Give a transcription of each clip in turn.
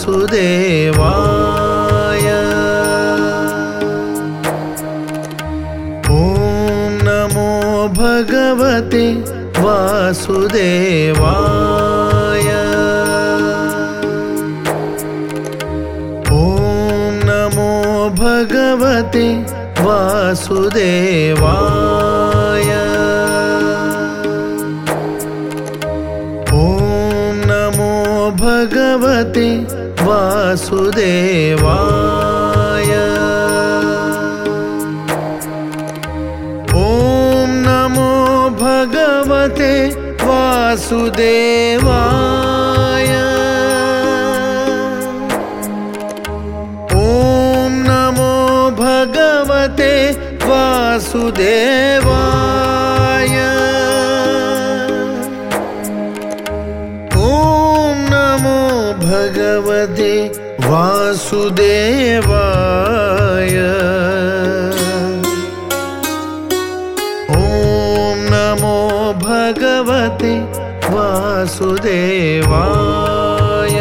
वासुदेवाय। ॐ नमो भगवते वासुदेवाय। ॐ नमो भगवते वासुदेवाय। ॐ नमो भगवते वासुदेवाय। ॐ नमो भगवते वासुदेवाय। ॐ नमो भगवते वासुदेवाय। ॐ नमो भगवते वासुदेवाय। ॐ नमो भगवते वासुदेवाय।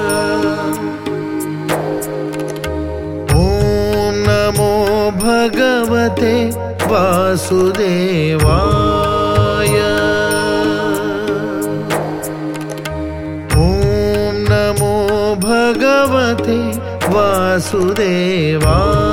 ॐ नमो भगवते वासुदेवाय। ॐ नमो भगवते वासुदेवाय।